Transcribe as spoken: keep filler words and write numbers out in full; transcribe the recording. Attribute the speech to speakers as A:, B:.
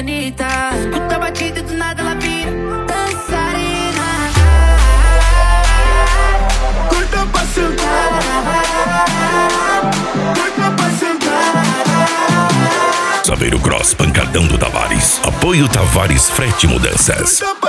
A: Anitta. Escuta a batida e do nada ela vira dançarina. Curta pra sentar, curta pra sentar.
B: Saveiro Cross, pancadão do Tavares. Apoio Tavares Frete Mudanças.